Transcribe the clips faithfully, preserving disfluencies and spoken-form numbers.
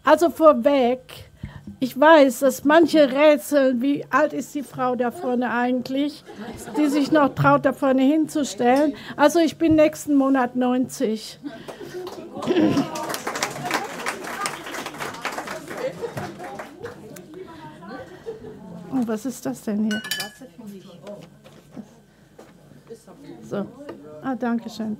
Also vorweg, ich weiß, dass manche rätseln, wie alt ist die Frau da vorne eigentlich, die sich noch traut, da vorne hinzustellen. Also ich bin nächsten Monat neunzig. Oh, was ist das denn hier? So, ah, danke schön.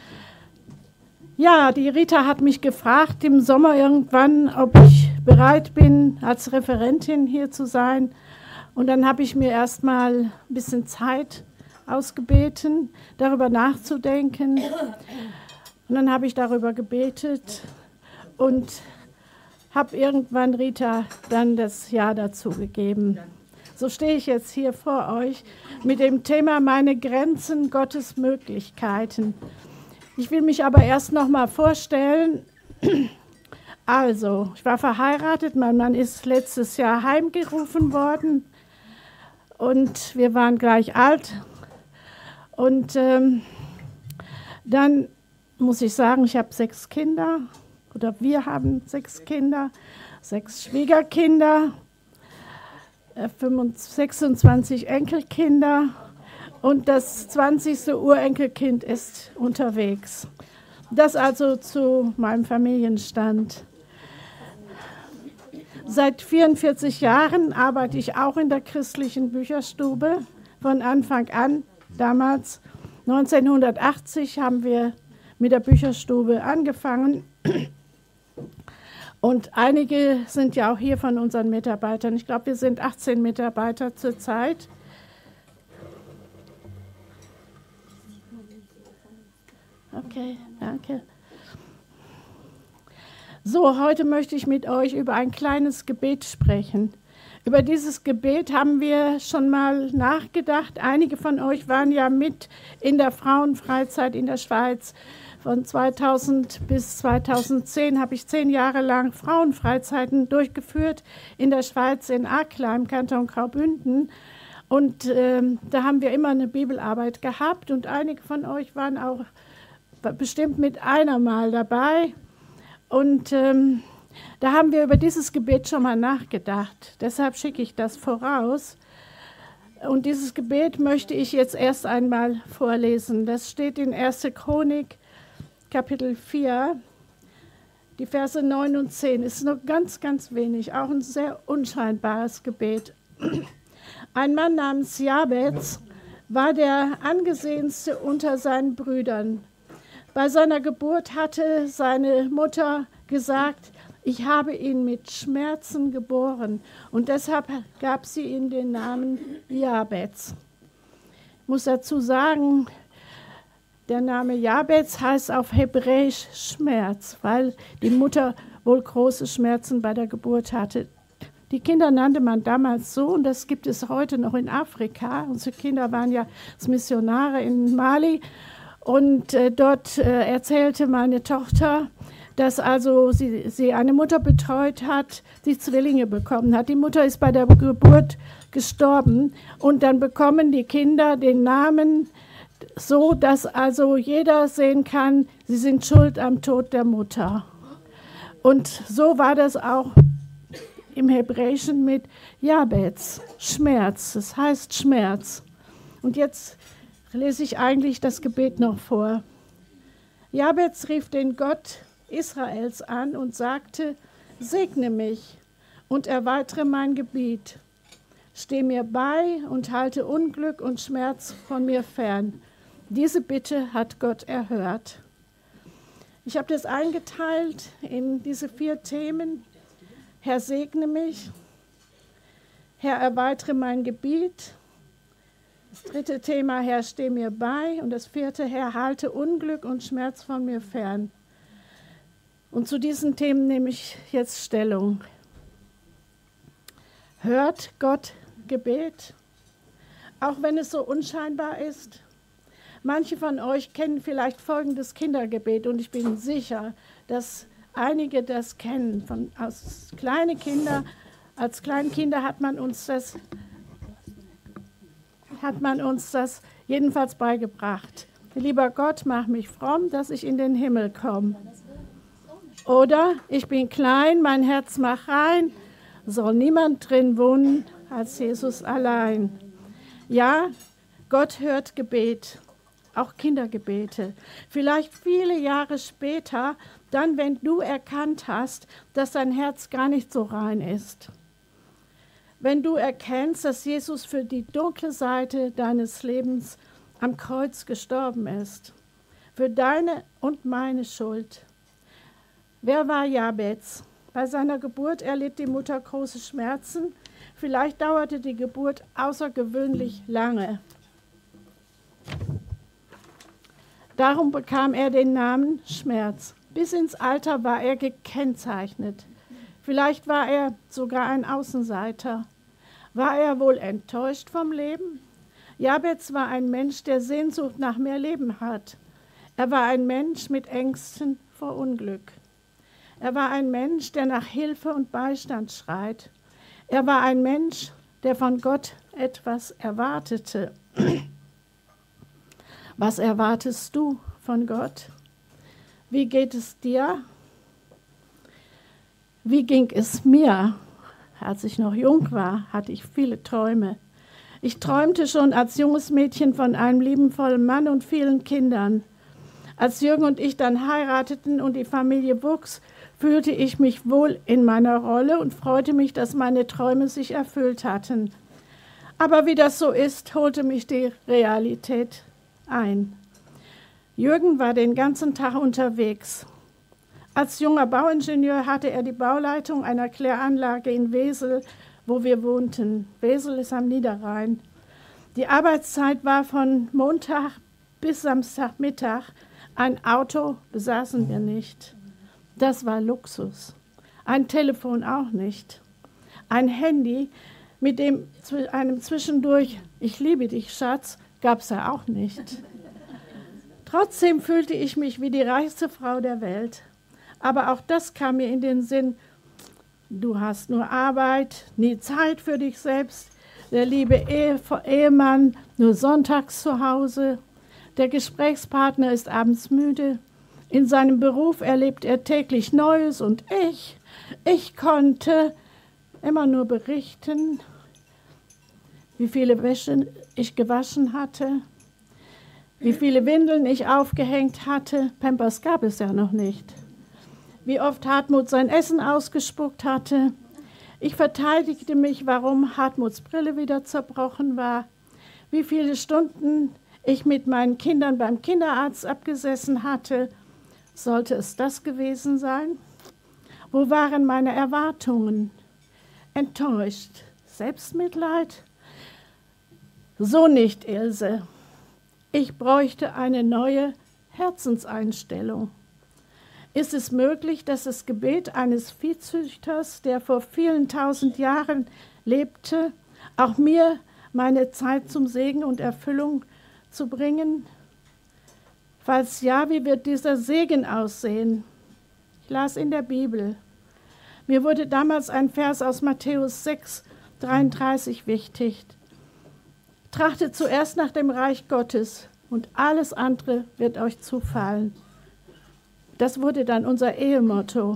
Ja, die Rita hat mich gefragt im Sommer irgendwann, ob ich bereit bin, als Referentin hier zu sein. Und dann habe ich mir erstmal ein bisschen Zeit ausgebeten, darüber nachzudenken. Und dann habe ich darüber gebetet und habe irgendwann Rita dann das Ja dazu gegeben. So stehe ich jetzt hier vor euch mit dem Thema meine Grenzen, Gottes Möglichkeiten. Ich will mich aber erst noch mal vorstellen. Also, ich war verheiratet, mein Mann ist letztes Jahr heimgerufen worden und wir waren gleich alt. Und ähm, dann muss ich sagen, ich habe sechs Kinder oder wir haben sechs Kinder, sechs Schwiegerkinder, sechsundzwanzig Enkelkinder und das zwanzigste Urenkelkind ist unterwegs. Das also zu meinem Familienstand. Seit vierundvierzig Jahren arbeite ich auch in der christlichen Bücherstube. Von Anfang an, damals neunzehnhundertachtzig, haben wir mit der Bücherstube angefangen. Und einige sind ja auch hier von unseren Mitarbeitern. Ich glaube, wir sind achtzehn Mitarbeiter zurzeit. Okay, danke. So, heute möchte ich mit euch über ein kleines Gebet sprechen. Über dieses Gebet haben wir schon mal nachgedacht. Einige von euch waren ja mit in der Frauenfreizeit in der Schweiz. Von zweitausend bis zweitausendzehn habe ich zehn Jahre lang Frauenfreizeiten durchgeführt in der Schweiz, in Akla, im Kanton Graubünden. Und ähm, da haben wir immer eine Bibelarbeit gehabt. Und einige von euch waren auch bestimmt mit einer Mal dabei. Und ähm, da haben wir über dieses Gebet schon mal nachgedacht. Deshalb schicke ich das voraus. Und dieses Gebet möchte ich jetzt erst einmal vorlesen. Das steht in erster Chronik, Kapitel vier, die Verse neun und zehn. Ist nur ganz, ganz wenig, auch ein sehr unscheinbares Gebet. Ein Mann namens Jabez war der angesehenste unter seinen Brüdern. Bei seiner Geburt hatte seine Mutter gesagt, ich habe ihn mit Schmerzen geboren und deshalb gab sie ihm den Namen Jabez. Ich muss dazu sagen, der Name Jabez heißt auf Hebräisch Schmerz, weil die Mutter wohl große Schmerzen bei der Geburt hatte. Die Kinder nannte man damals so und das gibt es heute noch in Afrika. Unsere Kinder waren ja als Missionare in Mali. Und äh, dort äh, erzählte meine Tochter, dass also sie, sie eine Mutter betreut hat, die Zwillinge bekommen hat. Die Mutter ist bei der Geburt gestorben und dann bekommen die Kinder den Namen so, dass also jeder sehen kann, sie sind schuld am Tod der Mutter. Und so war das auch im Hebräischen mit Jabez, Schmerz. Das heißt Schmerz. Und jetzt lese ich eigentlich das Gebet noch vor. Jabez rief den Gott Israels an und sagte, segne mich und erweitere mein Gebiet. Steh mir bei und halte Unglück und Schmerz von mir fern. Diese Bitte hat Gott erhört. Ich habe das eingeteilt in diese vier Themen. Herr, segne mich. Herr, erweitere mein Gebiet. Das dritte Thema, Herr, steh mir bei. Und das vierte, Herr, halte Unglück und Schmerz von mir fern. Und zu diesen Themen nehme ich jetzt Stellung. Hört Gott Gebet, auch wenn es so unscheinbar ist? Manche von euch kennen vielleicht folgendes Kindergebet und ich bin sicher, dass einige das kennen. Von, als kleine Kinder, als Kleinkinder hat man uns das hat man uns das jedenfalls beigebracht. Lieber Gott, mach mich fromm, dass ich in den Himmel komme. Oder ich bin klein, mein Herz macht rein, soll niemand drin wohnen als Jesus allein. Ja, Gott hört Gebet, auch Kindergebete. Vielleicht viele Jahre später, dann, wenn du erkannt hast, dass dein Herz gar nicht so rein ist. Wenn du erkennst, dass Jesus für die dunkle Seite deines Lebens am Kreuz gestorben ist, für deine und meine Schuld. Wer war Jabez? Bei seiner Geburt erlitt die Mutter große Schmerzen. Vielleicht dauerte die Geburt außergewöhnlich lange. Darum bekam er den Namen Schmerz. Bis ins Alter war er gekennzeichnet. Vielleicht war er sogar ein Außenseiter. War er wohl enttäuscht vom Leben? Jabez war ein Mensch, der Sehnsucht nach mehr Leben hat. Er war ein Mensch mit Ängsten vor Unglück. Er war ein Mensch, der nach Hilfe und Beistand schreit. Er war ein Mensch, der von Gott etwas erwartete. Was erwartest du von Gott? Wie geht es dir? Wie ging es mir? Als ich noch jung war, hatte ich viele Träume. Ich träumte schon als junges Mädchen von einem liebenvollen Mann und vielen Kindern. Als Jürgen und ich dann heirateten und die Familie wuchs, fühlte ich mich wohl in meiner Rolle und freute mich, dass meine Träume sich erfüllt hatten. Aber wie das so ist, holte mich die Realität ein. Jürgen war den ganzen Tag unterwegs. Als junger Bauingenieur hatte er die Bauleitung einer Kläranlage in Wesel, wo wir wohnten. Wesel ist am Niederrhein. Die Arbeitszeit war von Montag bis Samstagmittag. Ein Auto besaßen wir nicht. Das war Luxus. Ein Telefon auch nicht. Ein Handy mit dem einem zwischendurch "Ich liebe dich, Schatz" gab es ja auch nicht. Trotzdem fühlte ich mich wie die reichste Frau der Welt. Aber auch das kam mir in den Sinn: Du hast nur Arbeit, nie Zeit für dich selbst. Der liebe Ehe, Ehemann nur sonntags zu Hause. Der Gesprächspartner ist abends müde. In seinem Beruf erlebt er täglich Neues und ich, ich konnte immer nur berichten, wie viele Wäsche ich gewaschen hatte, wie viele Windeln ich aufgehängt hatte. Pampers gab es ja noch nicht. Wie oft Hartmut sein Essen ausgespuckt hatte. Ich verteidigte mich, warum Hartmuts Brille wieder zerbrochen war. Wie viele Stunden ich mit meinen Kindern beim Kinderarzt abgesessen hatte. Sollte es das gewesen sein? Wo waren meine Erwartungen? Enttäuscht? Selbstmitleid? So nicht, Ilse. Ich bräuchte eine neue Herzenseinstellung. Ist es möglich, dass das Gebet eines Viehzüchters, der vor vielen tausend Jahren lebte, auch mir meine Zeit zum Segen und Erfüllung zu bringen? Falls ja, wie wird dieser Segen aussehen? Ich las in der Bibel. Mir wurde damals ein Vers aus Matthäus sechs, dreiunddreißig wichtig. Trachtet zuerst nach dem Reich Gottes und alles andere wird euch zufallen. Das wurde dann unser Ehemotto.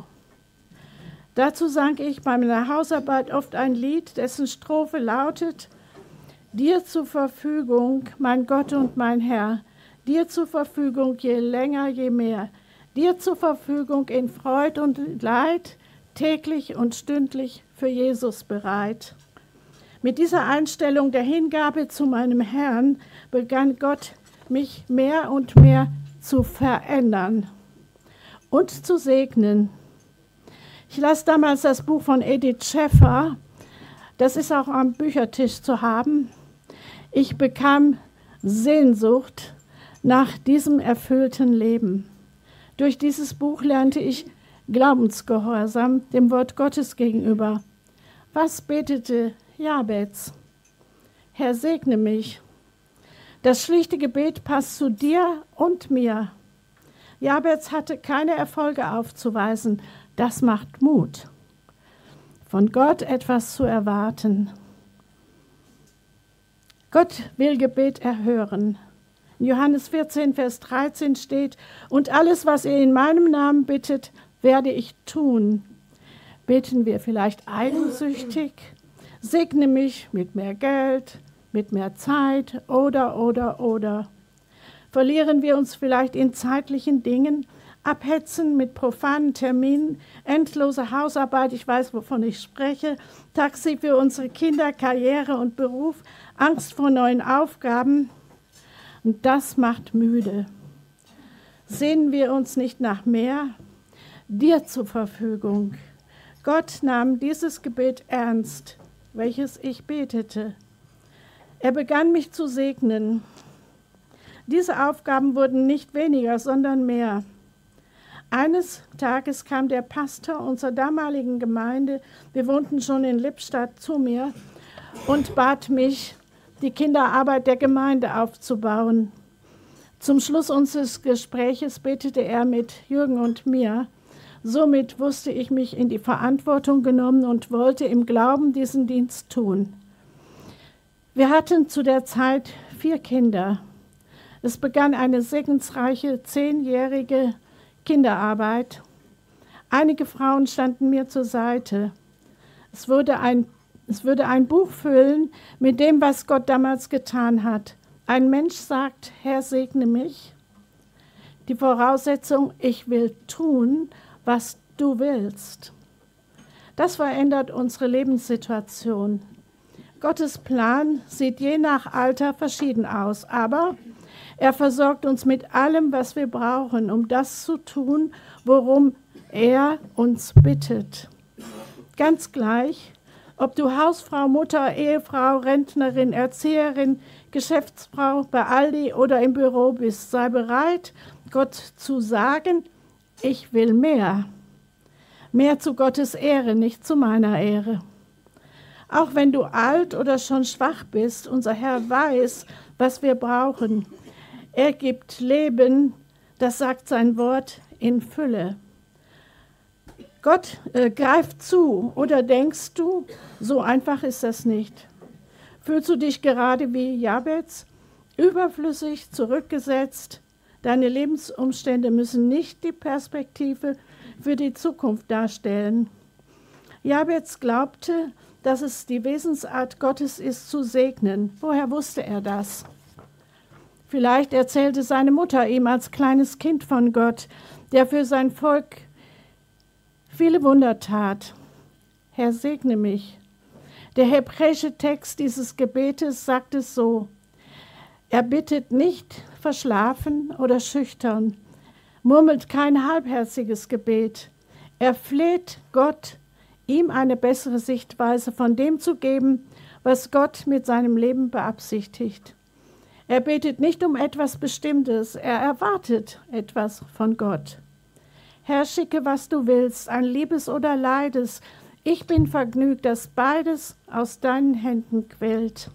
Dazu sang ich bei meiner Hausarbeit oft ein Lied, dessen Strophe lautet: Dir zur Verfügung, mein Gott und mein Herr, dir zur Verfügung je länger, je mehr, dir zur Verfügung in Freud und Leid, täglich und stündlich für Jesus bereit. Mit dieser Einstellung der Hingabe zu meinem Herrn begann Gott, mich mehr und mehr zu verändern und zu segnen. Ich las damals das Buch von Edith Schäffer, das ist auch am Büchertisch zu haben. Ich bekam Sehnsucht nach diesem erfüllten Leben. Durch dieses Buch lernte ich Glaubensgehorsam dem Wort Gottes gegenüber. Was betete Jabez? Herr, segne mich. Das schlichte Gebet passt zu dir und mir. Jabez hatte keine Erfolge aufzuweisen. Das macht Mut, von Gott etwas zu erwarten. Gott will Gebet erhören. In Johannes vierzehn, Vers dreizehn steht: Und alles, was ihr in meinem Namen bittet, werde ich tun? Beten wir vielleicht eigensüchtig? Segne mich mit mehr Geld, mit mehr Zeit oder, oder, oder. Verlieren wir uns vielleicht in zeitlichen Dingen, abhetzen mit profanen Terminen, endlose Hausarbeit, ich weiß, wovon ich spreche, Taxi für unsere Kinder, Karriere und Beruf, Angst vor neuen Aufgaben. Und das macht müde. Sehnen wir uns nicht nach mehr? Dir zur Verfügung. Gott nahm dieses Gebet ernst, welches ich betete. Er begann mich zu segnen. Diese Aufgaben wurden nicht weniger, sondern mehr. Eines Tages kam der Pastor unserer damaligen Gemeinde, wir wohnten schon in Lippstadt, zu mir und bat mich, die Kinderarbeit der Gemeinde aufzubauen. Zum Schluss unseres Gespräches betete er mit Jürgen und mir. Somit wusste ich mich in die Verantwortung genommen und wollte im Glauben diesen Dienst tun. Wir hatten zu der Zeit vier Kinder. Es begann eine segensreiche zehnjährige Kinderarbeit. Einige Frauen standen mir zur Seite. Es würde ein, es würde ein Buch füllen mit dem, was Gott damals getan hat. Ein Mensch sagt, Herr, segne mich. Die Voraussetzung, ich will tun, was du willst. Das verändert unsere Lebenssituation. Gottes Plan sieht je nach Alter verschieden aus, aber er versorgt uns mit allem, was wir brauchen, um das zu tun, worum er uns bittet. Ganz gleich, ob du Hausfrau, Mutter, Ehefrau, Rentnerin, Erzieherin, Geschäftsfrau bei Aldi oder im Büro bist, sei bereit, Gott zu sagen, ich will mehr. Mehr zu Gottes Ehre, nicht zu meiner Ehre. Auch wenn du alt oder schon schwach bist, unser Herr weiß, was wir brauchen. Er gibt Leben, das sagt sein Wort, in Fülle. Gott äh, greift zu, oder denkst du, so einfach ist das nicht? Fühlst du dich gerade wie Jabez, überflüssig, zurückgesetzt? Deine Lebensumstände müssen nicht die Perspektive für die Zukunft darstellen. Jabez glaubte, dass es die Wesensart Gottes ist, zu segnen. Woher wusste er das? Vielleicht erzählte seine Mutter ihm als kleines Kind von Gott, der für sein Volk viele Wunder tat. Herr, segne mich. Der hebräische Text dieses Gebetes sagt es so: Er bittet nicht verschlafen oder schüchtern, murmelt kein halbherziges Gebet. Er fleht Gott, ihm eine bessere Sichtweise von dem zu geben, was Gott mit seinem Leben beabsichtigt. Er betet nicht um etwas Bestimmtes, er erwartet etwas von Gott. Herr, schicke, was du willst, ein Liebes oder Leides. Ich bin vergnügt, dass beides aus deinen Händen quillt.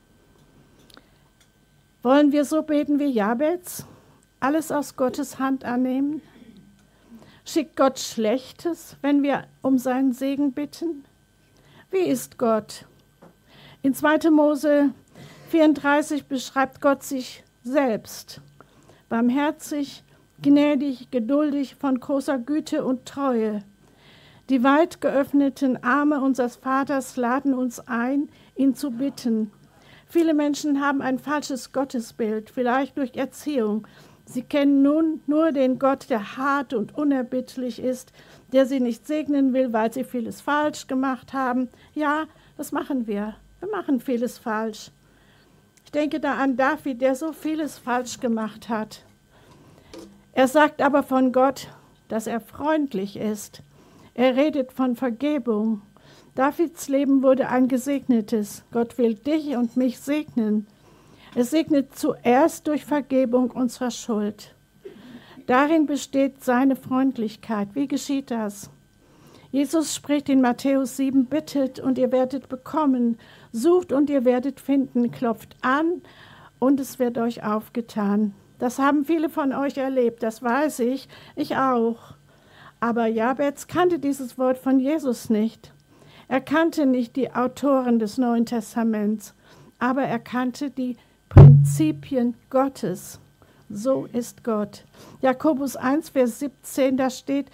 Wollen wir so beten wie Jabez? Alles aus Gottes Hand annehmen? Schickt Gott Schlechtes, wenn wir um seinen Segen bitten? Wie ist Gott? In zweiter Mose vierunddreißig beschreibt Gott sich selbst. Barmherzig, gnädig, geduldig, von großer Güte und Treue. Die weit geöffneten Arme unseres Vaters laden uns ein, ihn zu bitten. Viele Menschen haben ein falsches Gottesbild, vielleicht durch Erziehung. Sie kennen nun nur den Gott, der hart und unerbittlich ist, der sie nicht segnen will, weil sie vieles falsch gemacht haben. Ja, das machen wir. Wir machen vieles falsch. Ich denke da an David, der so vieles falsch gemacht hat. Er sagt aber von Gott, dass er freundlich ist. Er redet von Vergebung. Davids Leben wurde ein gesegnetes. Gott will dich und mich segnen. Er segnet zuerst durch Vergebung unserer Schuld. Darin besteht seine Freundlichkeit. Wie geschieht das? Jesus spricht in Matthäus sieben, bittet und ihr werdet bekommen, sucht und ihr werdet finden, klopft an und es wird euch aufgetan. Das haben viele von euch erlebt, das weiß ich, ich auch. Aber Jabez kannte dieses Wort von Jesus nicht. Er kannte nicht die Autoren des Neuen Testaments, aber er kannte die Prinzipien Gottes. So ist Gott. Jakobus eins, Vers siebzehn, da steht,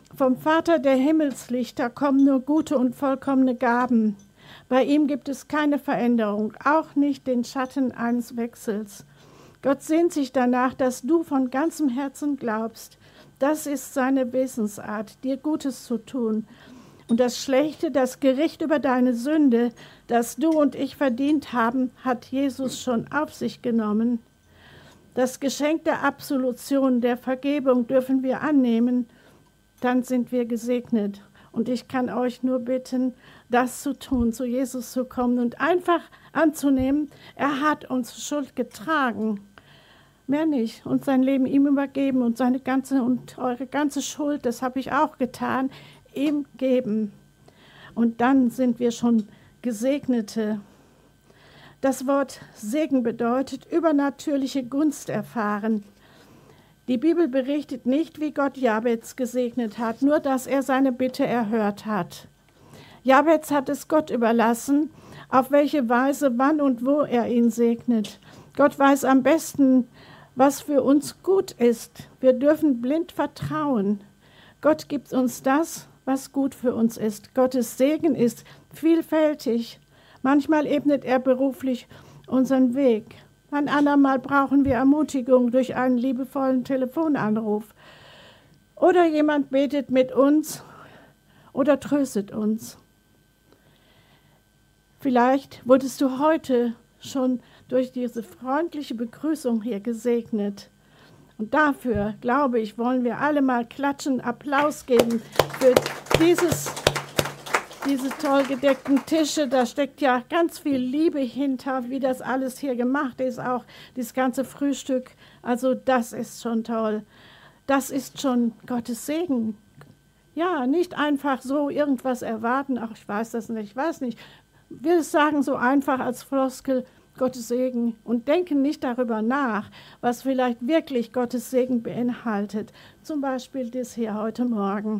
Vom Vater der Himmelslichter kommen nur gute und vollkommene Gaben. Bei ihm gibt es keine Veränderung, auch nicht den Schatten eines Wechsels. Gott sehnt sich danach, dass du von ganzem Herzen glaubst. Das ist seine Wesensart, dir Gutes zu tun. Und das Schlechte, das Gericht über deine Sünde, das du und ich verdient haben, hat Jesus schon auf sich genommen. Das Geschenk der Absolution, der Vergebung dürfen wir annehmen, dann sind wir gesegnet. Und ich kann euch nur bitten, das zu tun, zu Jesus zu kommen und einfach anzunehmen, er hat unsere Schuld getragen. Mehr nicht. Und sein Leben ihm übergeben und seine ganze und eure ganze Schuld, das habe ich auch getan, ihm geben. Und dann sind wir schon Gesegnete. Das Wort Segen bedeutet übernatürliche Gunst erfahren. Die Bibel berichtet nicht, wie Gott Jabez gesegnet hat, nur dass er seine Bitte erhört hat. Jabez hat es Gott überlassen, auf welche Weise, wann und wo er ihn segnet. Gott weiß am besten, was für uns gut ist. Wir dürfen blind vertrauen. Gott gibt uns das, was gut für uns ist. Gottes Segen ist vielfältig. Manchmal ebnet er beruflich unseren Weg. Ein andermal brauchen wir Ermutigung durch einen liebevollen Telefonanruf. Oder jemand betet mit uns oder tröstet uns. Vielleicht wurdest du heute schon durch diese freundliche Begrüßung hier gesegnet. Und dafür, glaube ich, wollen wir alle mal klatschen, Applaus geben für dieses, diese toll gedeckten Tische. Da steckt ja ganz viel Liebe hinter, wie das alles hier gemacht ist, auch das ganze Frühstück. Also das ist schon toll. Das ist schon Gottes Segen. Ja, nicht einfach so irgendwas erwarten, ach, ich weiß das nicht, ich weiß nicht. Wir sagen so einfach als Floskel, Gottes Segen, und denken nicht darüber nach, was vielleicht wirklich Gottes Segen beinhaltet. Zum Beispiel das hier heute Morgen.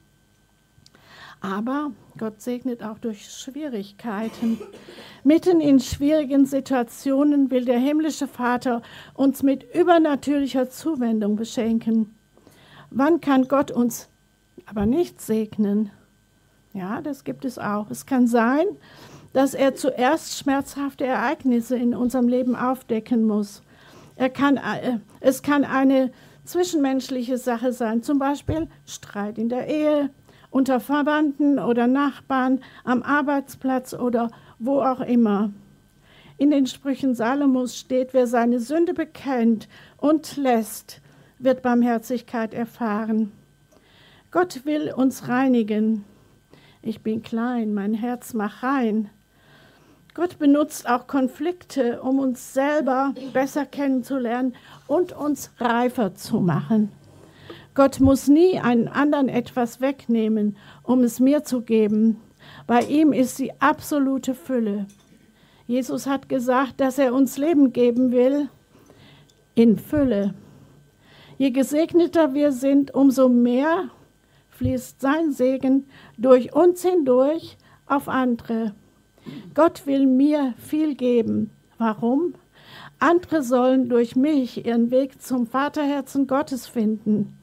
Aber Gott segnet auch durch Schwierigkeiten. Mitten in schwierigen Situationen will der himmlische Vater uns mit übernatürlicher Zuwendung beschenken. Wann kann Gott uns aber nicht segnen? Ja, das gibt es auch. Es kann sein, dass er zuerst schmerzhafte Ereignisse in unserem Leben aufdecken muss. Er kann, äh, es kann eine zwischenmenschliche Sache sein, zum Beispiel Streit in der Ehe, unter Verwandten oder Nachbarn, am Arbeitsplatz oder wo auch immer. In den Sprüchen Salomos steht, wer seine Sünde bekennt und lässt, wird Barmherzigkeit erfahren. Gott will uns reinigen. Ich bin klein, mein Herz mach rein. Gott benutzt auch Konflikte, um uns selber besser kennenzulernen und uns reifer zu machen. Gott muss nie einen anderen etwas wegnehmen, um es mir zu geben. Bei ihm ist die absolute Fülle. Jesus hat gesagt, dass er uns Leben geben will in Fülle. Je gesegneter wir sind, umso mehr fließt sein Segen durch uns hindurch auf andere. Gott will mir viel geben. Warum? Andere sollen durch mich ihren Weg zum Vaterherzen Gottes finden.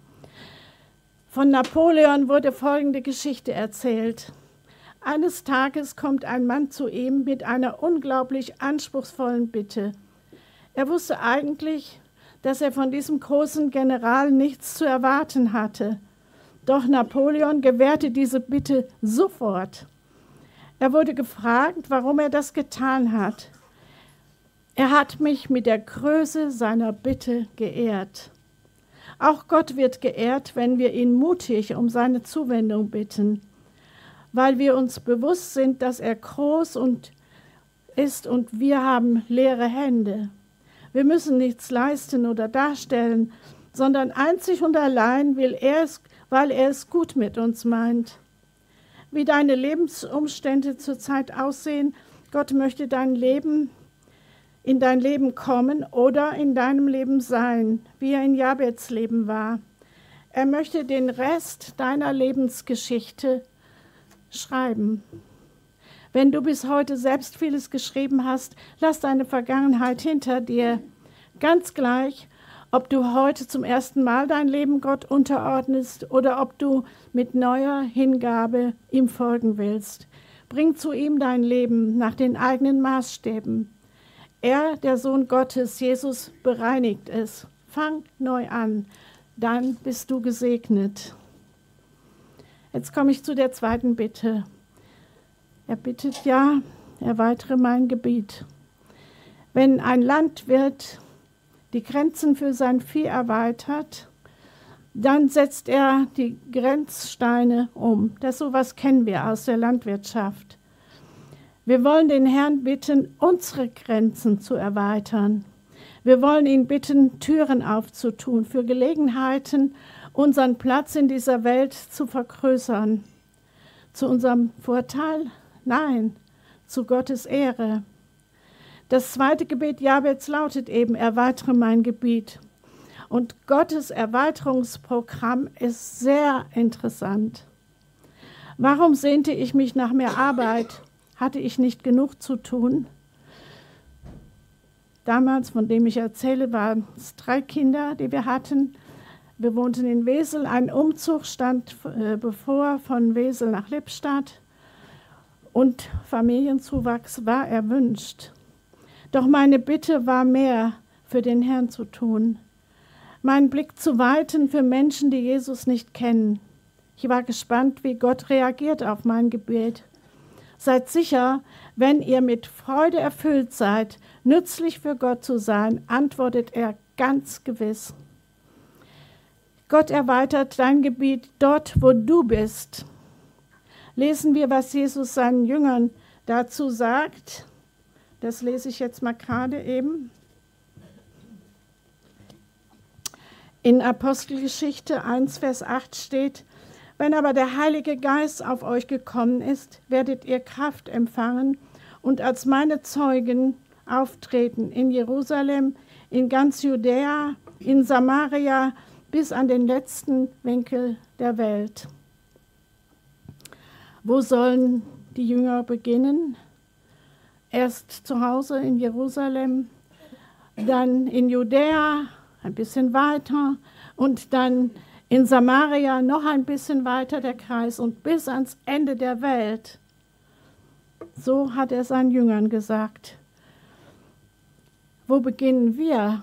Von Napoleon wurde folgende Geschichte erzählt. Eines Tages kommt ein Mann zu ihm mit einer unglaublich anspruchsvollen Bitte. Er wusste eigentlich, dass er von diesem großen General nichts zu erwarten hatte. Doch Napoleon gewährte diese Bitte sofort. Er wurde gefragt, warum er das getan hat. Er hat mich mit der Größe seiner Bitte geehrt. Auch Gott wird geehrt, wenn wir ihn mutig um seine Zuwendung bitten, weil wir uns bewusst sind, dass er groß und ist und wir haben leere Hände. Wir müssen nichts leisten oder darstellen, sondern einzig und allein will er es, weil er es gut mit uns meint. Wie deine Lebensumstände zurzeit aussehen, Gott möchte dein Leben, in dein Leben kommen oder in deinem Leben sein, wie er in Jabez Leben war. Er möchte den Rest deiner Lebensgeschichte schreiben. Wenn du bis heute selbst vieles geschrieben hast, lass deine Vergangenheit hinter dir, ganz gleich, ob du heute zum ersten Mal dein Leben Gott unterordnest oder ob du mit neuer Hingabe ihm folgen willst. Bring zu ihm dein Leben nach den eigenen Maßstäben. Er, der Sohn Gottes, Jesus, bereinigt es. Fang neu an, dann bist du gesegnet. Jetzt komme ich zu der zweiten Bitte. Er bittet ja, erweitere mein Gebiet. Wenn ein Landwirt die Grenzen für sein Vieh erweitert, dann setzt er die Grenzsteine um. Das sowas kennen wir aus der Landwirtschaft. Wir wollen den Herrn bitten, unsere Grenzen zu erweitern. Wir wollen ihn bitten, Türen aufzutun, für Gelegenheiten unseren Platz in dieser Welt zu vergrößern. Zu unserem Vorteil? Nein, zu Gottes Ehre. Das zweite Gebet Jabez lautet eben, erweitere mein Gebiet. Und Gottes Erweiterungsprogramm ist sehr interessant. Warum sehnte ich mich nach mehr Arbeit? Hatte ich nicht genug zu tun? Damals, von dem ich erzähle, waren es drei Kinder, die wir hatten. Wir wohnten in Wesel. Ein Umzug stand äh, bevor von Wesel nach Lippstadt. Und Familienzuwachs war erwünscht. Doch meine Bitte war mehr für den Herrn zu tun. Mein Blick zu weiten für Menschen, die Jesus nicht kennen. Ich war gespannt, wie Gott reagiert auf mein Gebet. Seid sicher, wenn ihr mit Freude erfüllt seid, nützlich für Gott zu sein, antwortet er ganz gewiss. Gott erweitert dein Gebiet dort, wo du bist. Lesen wir, was Jesus seinen Jüngern dazu sagt. Das lese ich jetzt mal gerade eben. In Apostelgeschichte eins, Vers acht steht, wenn aber der Heilige Geist auf euch gekommen ist, werdet ihr Kraft empfangen und als meine Zeugen auftreten in Jerusalem, in ganz Judäa, in Samaria, bis an den letzten Winkel der Welt. Wo sollen die Jünger beginnen? Erst zu Hause in Jerusalem, dann in Judäa, ein bisschen weiter und dann in Samaria noch ein bisschen weiter der Kreis und bis ans Ende der Welt. So hat er seinen Jüngern gesagt. Wo beginnen wir?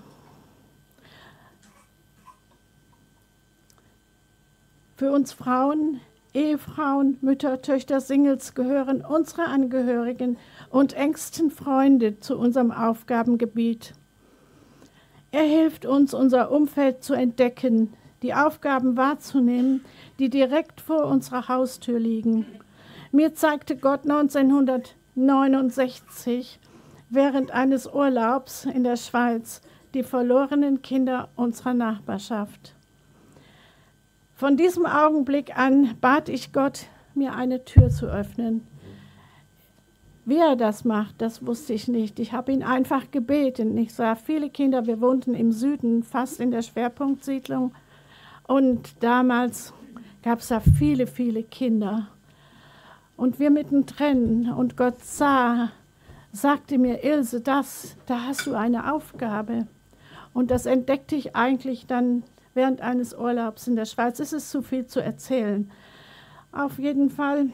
Für uns Frauen, Ehefrauen, Mütter, Töchter, Singles gehören unsere Angehörigen und engsten Freunde zu unserem Aufgabengebiet. Er hilft uns, unser Umfeld zu entdecken, die Aufgaben wahrzunehmen, die direkt vor unserer Haustür liegen. Mir zeigte Gott neunzehnhundertneunundsechzig während eines Urlaubs in der Schweiz die verlorenen Kinder unserer Nachbarschaft. Von diesem Augenblick an bat ich Gott, mir eine Tür zu öffnen. Wie er das macht, das wusste ich nicht. Ich habe ihn einfach gebeten. Ich sah viele Kinder, wir wohnten im Süden, fast in der Schwerpunktsiedlung. Und damals gab es da viele, viele Kinder. Und wir mittendrin. Und Gott sah, sagte mir, Ilse, das, da hast du eine Aufgabe. Und das entdeckte ich eigentlich dann während eines Urlaubs in der Schweiz. Es ist zu viel zu erzählen. Auf jeden Fall,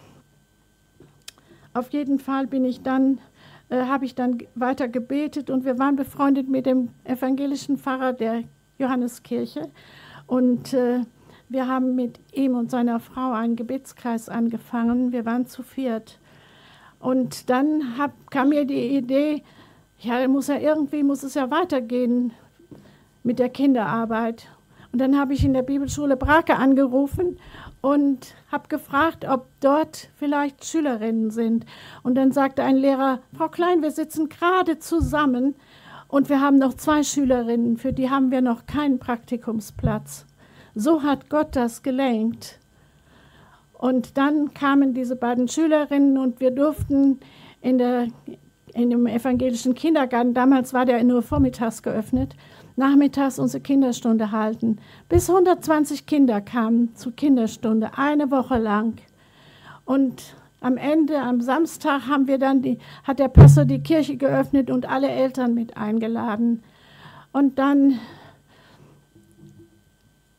auf jeden Fall bin ich dann, äh, habe ich dann weiter gebetet und wir waren befreundet mit dem evangelischen Pfarrer der Johanneskirche und äh, wir haben mit ihm und seiner Frau einen Gebetskreis angefangen. Wir waren zu viert. Und dann hab, kam mir die Idee, ja, muss ja irgendwie muss es ja weitergehen mit der Kinderarbeit. Und dann habe ich in der Bibelschule Brake angerufen und habe gefragt, ob dort vielleicht Schülerinnen sind. Und dann sagte ein Lehrer, Frau Klein, wir sitzen gerade zusammen und wir haben noch zwei Schülerinnen, für die haben wir noch keinen Praktikumsplatz. So hat Gott das gelenkt. Und dann kamen diese beiden Schülerinnen und wir durften in, der, in dem evangelischen Kindergarten, damals war der nur vormittags geöffnet, nachmittags unsere Kinderstunde halten. Bis hundertzwanzig Kinder kamen zur Kinderstunde, eine Woche lang. Und am Ende, am Samstag, haben wir dann die, hat der Pastor die Kirche geöffnet und alle Eltern mit eingeladen. Und dann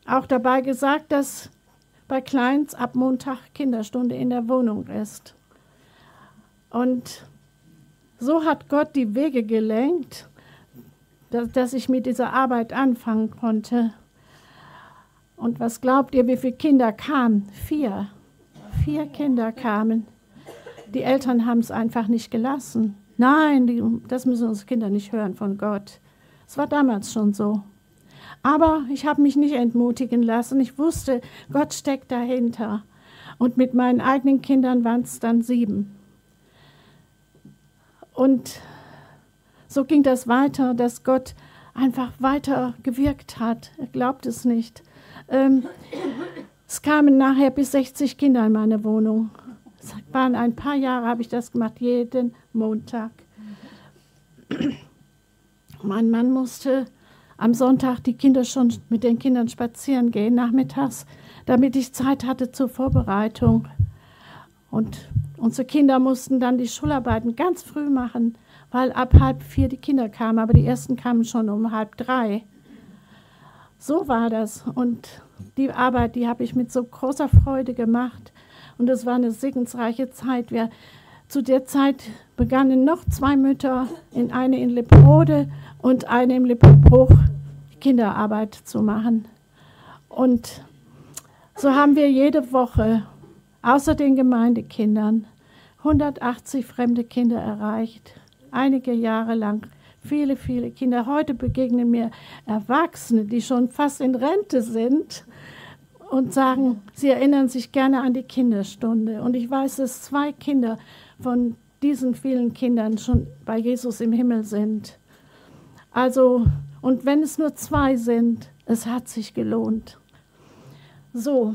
auch dabei gesagt, dass bei Kleins ab Montag Kinderstunde in der Wohnung ist. Und so hat Gott die Wege gelenkt, dass, dass ich mit dieser Arbeit anfangen konnte. Und was glaubt ihr, wie viele Kinder kamen? Vier. Vier Kinder kamen. Die Eltern haben es einfach nicht gelassen. Nein, die, das müssen unsere Kinder nicht hören von Gott. Es war damals schon so. Aber ich habe mich nicht entmutigen lassen. Ich wusste, Gott steckt dahinter. Und mit meinen eigenen Kindern waren es dann sieben. Und so ging das weiter, dass Gott einfach weiter gewirkt hat. Er glaubt es nicht. Ähm, es kamen nachher bis sechzig Kinder in meine Wohnung. Es waren ein paar Jahre, habe ich das gemacht, jeden Montag. Mein Mann musste am Sonntag die Kinder schon mit den Kindern spazieren gehen, nachmittags, damit ich Zeit hatte zur Vorbereitung. Und unsere Kinder mussten dann die Schularbeiten ganz früh machen, weil ab halb vier die Kinder kamen, aber die ersten kamen schon um halb drei. So war das. Und die Arbeit, die habe ich mit so großer Freude gemacht. Und es war eine segensreiche Zeit. Wir, zu der Zeit begannen noch zwei Mütter, in eine in Lipperode und eine im Lipperbruch, Kinderarbeit zu machen. Und so haben wir jede Woche, außer den Gemeindekindern, hundertachtzig fremde Kinder erreicht. Einige Jahre lang. Viele, viele Kinder. Heute begegnen mir Erwachsene, die schon fast in Rente sind und sagen, sie erinnern sich gerne an die Kinderstunde. Und ich weiß, dass zwei Kinder von diesen vielen Kindern schon bei Jesus im Himmel sind. Also, und wenn es nur zwei sind, es hat sich gelohnt. So.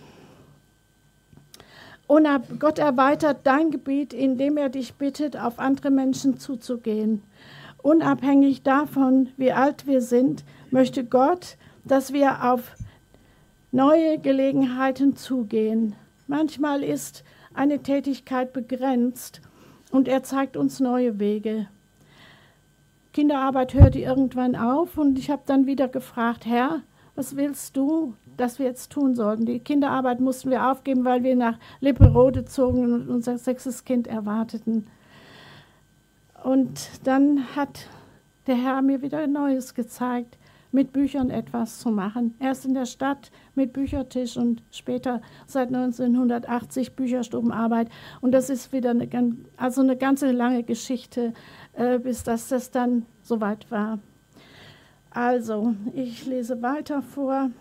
Und Gott erweitert dein Gebiet, indem er dich bittet, auf andere Menschen zuzugehen. Unabhängig davon, wie alt wir sind, möchte Gott, dass wir auf neue Gelegenheiten zugehen. Manchmal ist eine Tätigkeit begrenzt und er zeigt uns neue Wege. Kinderarbeit hörte irgendwann auf und ich habe dann wieder gefragt, Herr, was willst du, dass wir jetzt tun sollten? Die Kinderarbeit mussten wir aufgeben, weil wir nach Lipperode zogen und unser sechstes Kind erwarteten. Und dann hat der Herr mir wieder Neues gezeigt, mit Büchern etwas zu machen. Erst in der Stadt mit Büchertisch und später seit neunzehnhundertachtzig Bücherstubenarbeit. Und das ist wieder eine, also eine ganze lange Geschichte, äh, bis das, das dann soweit war. Also, ich lese weiter vor.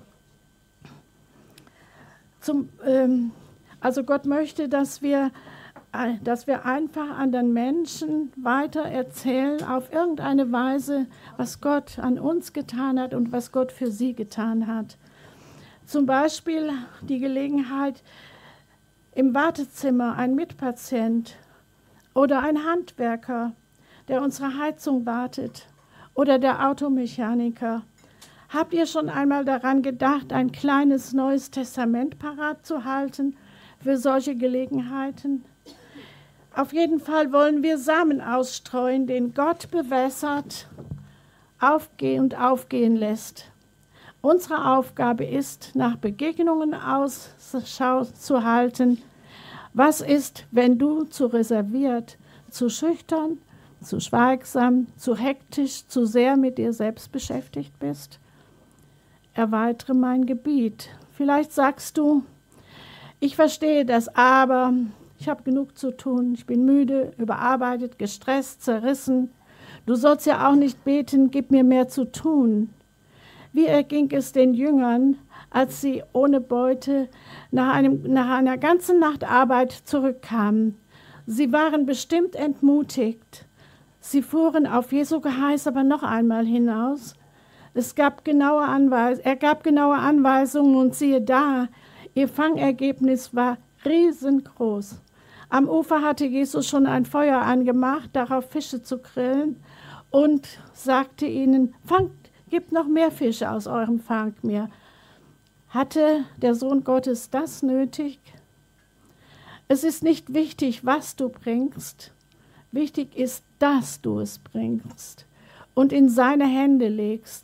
Zum, ähm, also Gott möchte, dass wir dass wir einfach anderen Menschen weiter erzählen, auf irgendeine Weise, was Gott an uns getan hat und was Gott für sie getan hat. Zum Beispiel die Gelegenheit, im Wartezimmer ein Mitpatient oder ein Handwerker, der unsere Heizung wartet, oder der Automechaniker. Habt ihr schon einmal daran gedacht, ein kleines Neues Testament parat zu halten für solche Gelegenheiten? Auf jeden Fall wollen wir Samen ausstreuen, den Gott bewässert, aufgehen und aufgehen lässt. Unsere Aufgabe ist, nach Begegnungen Ausschau zu halten. Was ist, wenn du zu reserviert, zu schüchtern, zu schweigsam, zu hektisch, zu sehr mit dir selbst beschäftigt bist? Erweitere mein Gebiet. Vielleicht sagst du, ich verstehe das, aber ich habe genug zu tun. Ich bin müde, überarbeitet, gestresst, zerrissen. Du sollst ja auch nicht beten, gib mir mehr zu tun. Wie erging es den Jüngern, als sie ohne Beute nach, einem, nach einer ganzen Nacht Arbeit zurückkamen? Sie waren bestimmt entmutigt. Sie fuhren auf Jesu Geheiß aber noch einmal hinaus. Es gab genaue Anweis- er gab genaue Anweisungen und siehe da, ihr Fangergebnis war riesengroß. Am Ufer hatte Jesus schon ein Feuer angemacht, darauf Fische zu grillen und sagte ihnen, fangt, gebt noch mehr Fische aus eurem Fang mir. Hatte der Sohn Gottes das nötig? Es ist nicht wichtig, was du bringst. Wichtig ist, dass du es bringst und in seine Hände legst.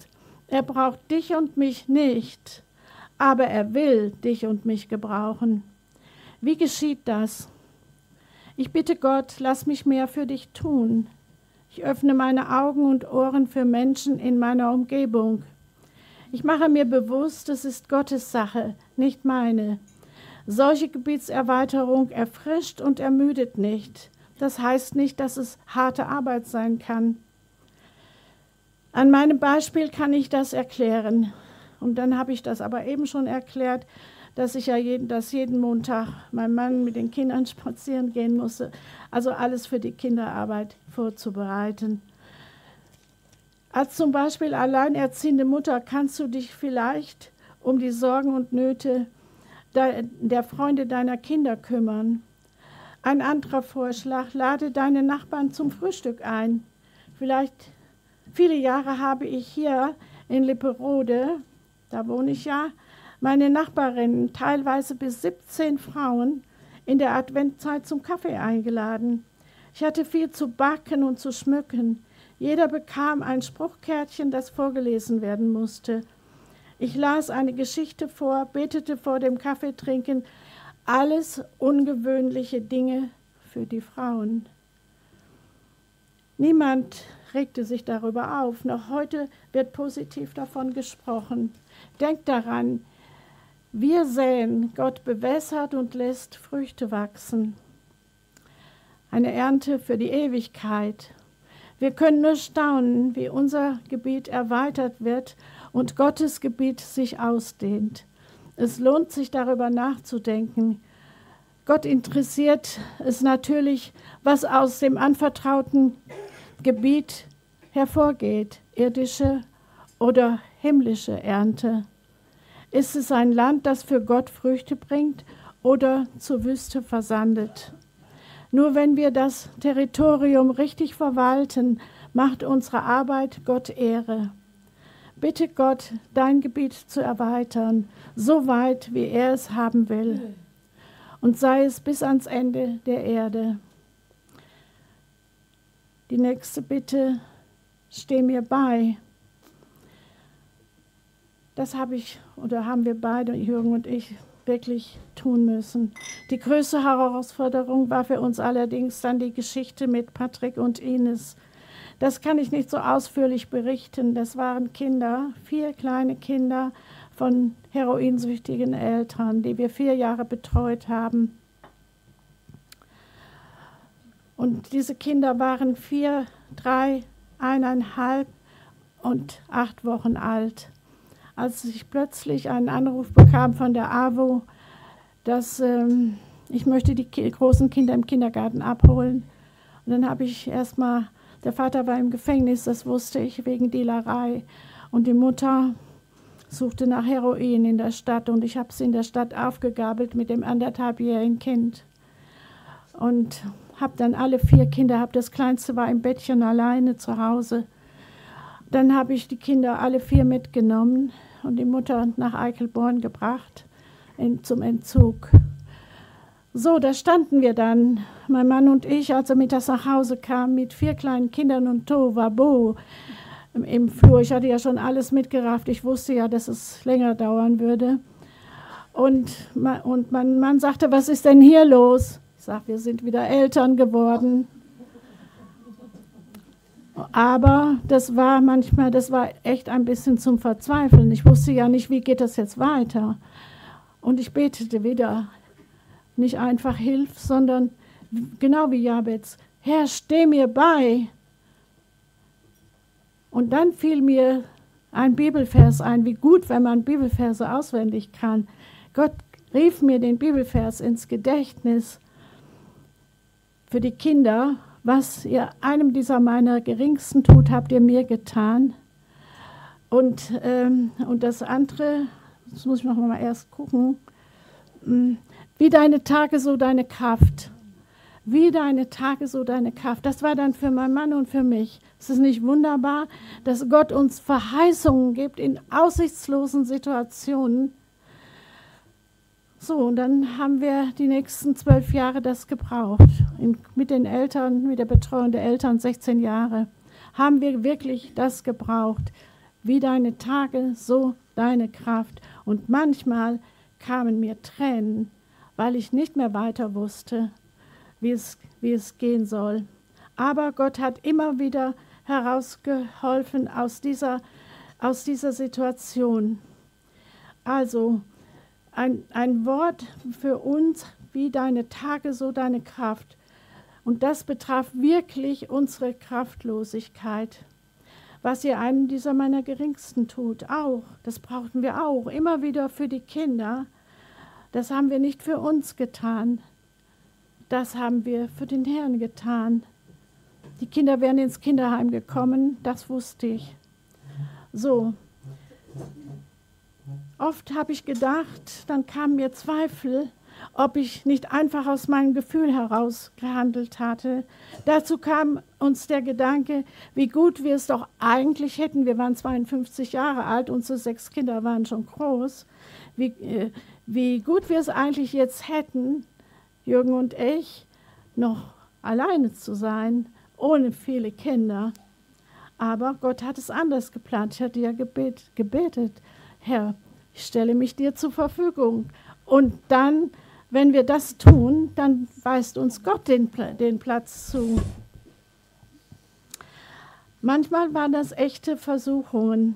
Er braucht dich und mich nicht, aber er will dich und mich gebrauchen. Wie geschieht das? Ich bitte Gott, lass mich mehr für dich tun. Ich öffne meine Augen und Ohren für Menschen in meiner Umgebung. Ich mache mir bewusst, es ist Gottes Sache, nicht meine. Solche Gebietserweiterung erfrischt und ermüdet nicht. Das heißt nicht, dass es harte Arbeit sein kann. An meinem Beispiel kann ich das erklären. Und dann habe ich das aber eben schon erklärt, dass ich ja jeden, dass jeden Montag mein Mann mit den Kindern spazieren gehen musste. Also alles für die Kinderarbeit vorzubereiten. Als zum Beispiel alleinerziehende Mutter kannst du dich vielleicht um die Sorgen und Nöte der Freunde deiner Kinder kümmern. Ein anderer Vorschlag, lade deine Nachbarn zum Frühstück ein. Vielleicht, viele Jahre habe ich hier in Lipperode, da wohne ich ja, meine Nachbarinnen, teilweise bis siebzehn Frauen, in der Adventzeit zum Kaffee eingeladen. Ich hatte viel zu backen und zu schmücken. Jeder bekam ein Spruchkärtchen, das vorgelesen werden musste. Ich las eine Geschichte vor, betete vor dem Kaffeetrinken, alles ungewöhnliche Dinge für die Frauen. Niemand regte sich darüber auf. Noch heute wird positiv davon gesprochen. Denkt daran, wir säen, Gott bewässert und lässt Früchte wachsen. Eine Ernte für die Ewigkeit. Wir können nur staunen, wie unser Gebiet erweitert wird und Gottes Gebiet sich ausdehnt. Es lohnt sich, darüber nachzudenken. Gott interessiert es natürlich, was aus dem anvertrauten Gebiet hervorgeht, irdische oder himmlische Ernte. Ist es ein Land, das für Gott Früchte bringt oder zur Wüste versandet? Nur wenn wir das Territorium richtig verwalten, macht unsere Arbeit Gott Ehre. Bitte Gott, dein Gebiet zu erweitern, so weit, wie er es haben will. Und sei es bis ans Ende der Erde. Die nächste Bitte, steh mir bei. Das habe ich oder haben wir beide, Jürgen und ich, wirklich tun müssen. Die größte Herausforderung war für uns allerdings dann die Geschichte mit Patrick und Ines. Das kann ich nicht so ausführlich berichten. Das waren Kinder, vier kleine Kinder von heroinsüchtigen Eltern, die wir vier Jahre betreut haben. Und diese Kinder waren vier, drei, eineinhalb und acht Wochen alt. Als ich plötzlich einen Anruf bekam von der A W O, dass ähm, ich möchte die ki- großen Kinder im Kindergarten abholen. Und dann habe ich erstmal, der Vater war im Gefängnis, das wusste ich, wegen Dealerei. Und die Mutter suchte nach Heroin in der Stadt und ich habe sie in der Stadt aufgegabelt mit dem anderthalbjährigen Kind. Und habe dann alle vier Kinder, hab, das Kleinste war im Bettchen alleine zu Hause. Dann habe ich die Kinder alle vier mitgenommen und die Mutter nach Eichelborn gebracht in, zum Entzug. So, da standen wir dann, mein Mann und ich, als er mittags nach Hause kam, mit vier kleinen Kindern und Tohuwabohu im, im Flur. Ich hatte ja schon alles mitgerafft. Ich wusste ja, dass es länger dauern würde. Und, und mein Mann sagte, was ist denn hier los? Ich sage, wir sind wieder Eltern geworden. Aber das war manchmal, das war echt ein bisschen zum Verzweifeln. Ich wusste ja nicht, wie geht das jetzt weiter. Und ich betete wieder, nicht einfach Hilf, sondern genau wie Jabez, Herr, steh mir bei. Und dann fiel mir ein Bibelvers ein, wie gut, wenn man Bibelverse auswendig kann. Gott rief mir den Bibelvers ins Gedächtnis für die Kinder. Was ihr einem dieser meiner Geringsten tut, habt ihr mir getan. Und, ähm, und das andere, das muss ich noch mal erst gucken, wie deine Tage, so deine Kraft. Wie deine Tage, so deine Kraft. Das war dann für meinen Mann und für mich. Es ist nicht wunderbar, dass Gott uns Verheißungen gibt in aussichtslosen Situationen. So, und dann haben wir die nächsten zwölf Jahre das gebraucht. In, mit den Eltern, mit der Betreuung der Eltern, sechzehn Jahre, haben wir wirklich das gebraucht. wie deine Tage, so deine Kraft. Und manchmal kamen mir Tränen, weil ich nicht mehr weiter wusste, wie es, wie es gehen soll. Aber Gott hat immer wieder herausgeholfen aus dieser, aus dieser Situation. Also ein, ein Wort für uns, wie deine Tage, so deine Kraft. Und das betraf wirklich unsere Kraftlosigkeit. Was ihr einem dieser meiner Geringsten tut, auch. Das brauchten wir auch. Immer wieder für die Kinder. Das haben wir nicht für uns getan. Das haben wir für den Herrn getan. Die Kinder wären ins Kinderheim gekommen, das wusste ich. So. Oft habe ich gedacht, dann kamen mir Zweifel, ob ich nicht einfach aus meinem Gefühl heraus gehandelt hatte. Dazu kam uns der Gedanke, wie gut wir es doch eigentlich hätten. Wir waren zweiundfünfzig Jahre alt, unsere sechs Kinder waren schon groß. Wie, äh, wie gut wir es eigentlich jetzt hätten, Jürgen und ich, noch alleine zu sein, ohne viele Kinder. Aber Gott hat es anders geplant. Ich hatte ja gebet, gebetet, Herr, ich stelle mich dir zur Verfügung. Und dann, wenn wir das tun, dann weist uns Gott den, den Platz zu. Manchmal waren das echte Versuchungen.